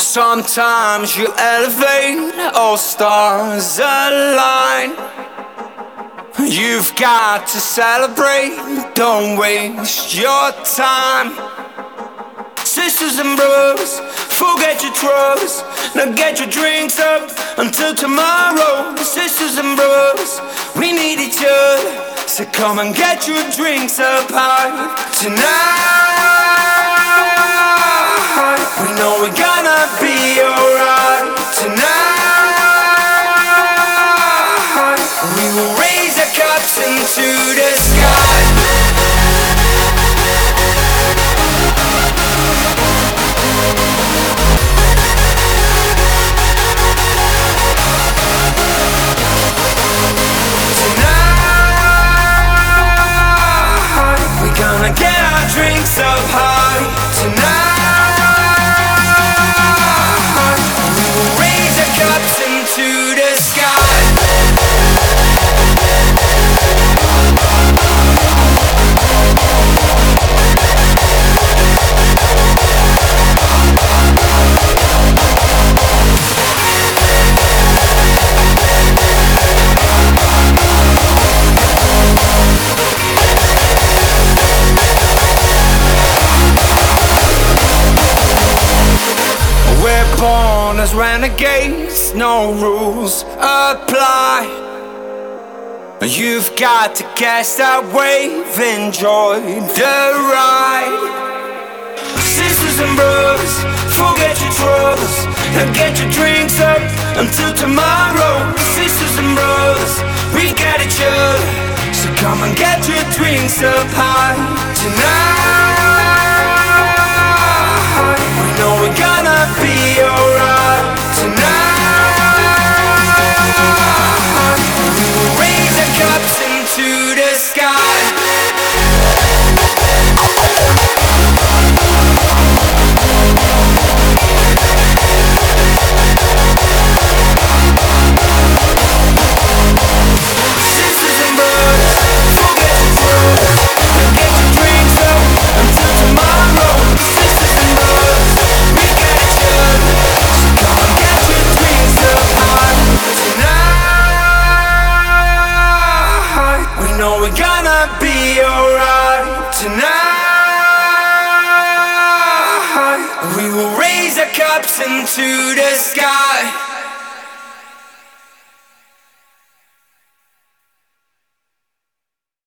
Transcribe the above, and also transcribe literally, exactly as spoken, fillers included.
Sometimes you elevate, all stars align. You've got to celebrate, don't waste your time. Sisters and brothers, forget your troubles. Now get your drinks up until tomorrow. Sisters and brothers, we need each other. So come and get your drinks up high tonight. We know we're gonna be alright tonight. We will raise our cups into the sky. Gonna get our drinks up high tonight. We will raise our cups into the sky. Born as renegades, no rules apply. You've got to cast that wave, enjoy the ride. Sisters and brothers, forget your troubles. Now get your drinks up until tomorrow. Sisters and brothers, we got each other. So come and get your drinks up high tonight. We know we're gonna be alright tonight. We will raise our cups into the sky. Sisters and brothers, forget your troubles. Get your drinks up until tomorrow. Sisters and brothers, we got each other. So come and get your drinks up high tonight. We know we're gonna be alright tonight. We will raise our cups into the sky.